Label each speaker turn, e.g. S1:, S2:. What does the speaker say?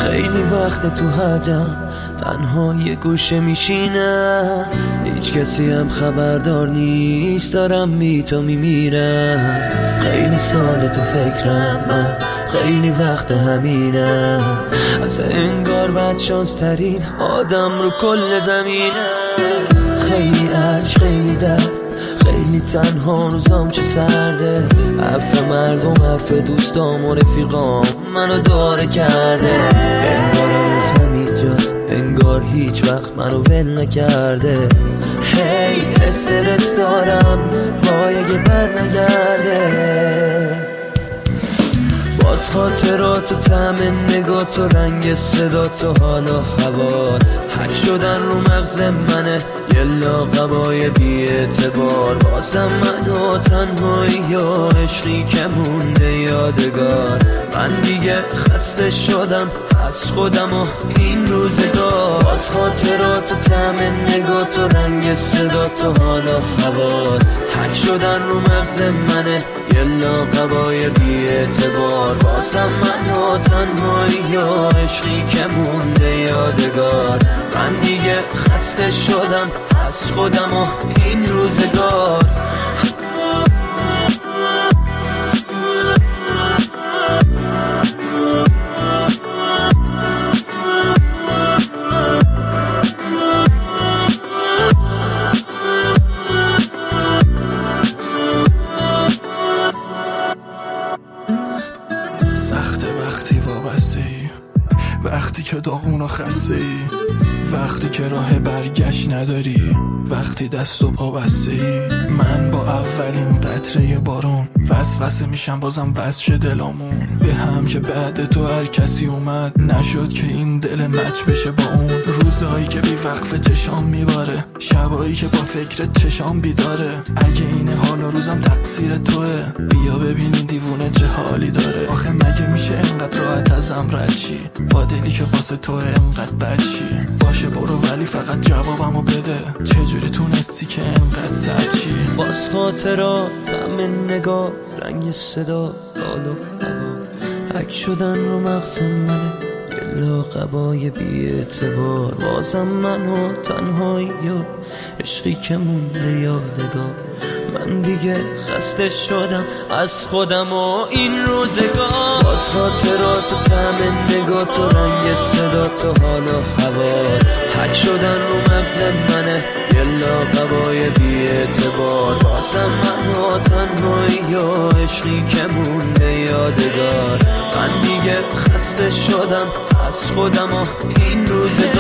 S1: خیلی وقت تو هر جمع تنها یه گوشه میشینم، هیچ کسی هم خبردار نیست دارم بی تو میمیرم. خیلی سال تو فکرم من، خیلی وقت همینم، از انگار بد شانس ترین آدم رو کل زمینم. خیلی عشق، خیلی درد، خیلی تنها، روزام چه سرده. حرف مردم، حرف دوستام و رفیقام منو داره کرده. انگار هنوز همینجاست، انگار هیچ وقت منو ول نکرده. هی استرس دارم، وای اگه بر نگرده. باز خاطرات و طعم نگات و رنگ صدات و حالا هوات حک شدن رو مغز منه، یه لاقبای بی اعتبار. بازم من و تنهایی یا عشقی که مونده یادگار. من دیگه خسته شدم از خودم و این روزگار. باز خاطرات و طعم نگات و رنگ صدات و حالا هوات حک شدن رو مغز منه، یه لاقبای بی اعتبار. بازم من و تنهایی یا عشقی که مونده یادگار. من دیگه خسته شدم از خودم و این روزگار.
S2: سخته وقتی وابسته، وقتی که داغون و خسته، وقتی که راه برگشت نداری، وقتی دست و پا بسته. من با اولین قطره بارون وسوسه میشم، بازم وسش دلامون به هم که بعد تو هر کسی اومد نشد که این دل مچ بشه با اون. روزهایی که بی وقفه چشام میباره، شبایی که با فکرت چشام بیداره. اگه این حال و روزم تقصیر توه، بیا ببینین دیوونه چه حالی داره. آخه مگه میشه انقدر راحت ازم رد شی، با دلی که واسه توه انقدر بد شی؟ باشه برو ولی فقط جوابمو بده، چجوری تونستی که انقدر سد شی؟
S1: باز خاطرات، طعم نگات، رنگ صدا، حال و هوا حک شدن رو مغز منه، یه لاقبای بی اعتبار. بازم من و تنهایی یا عشقی که مونده یادگار. من دیگه خسته شدم از خودم و این روزگار. باز خاطرات و طعم نگات و رنگ صدات و حال و هوات حک شدن رو مغز منه، یه لاقبای بی اعتبار. بازم من و تنهایی یا عشقی که مونده یادگار. من دیگه خسته شدم از خودم و این روزگار.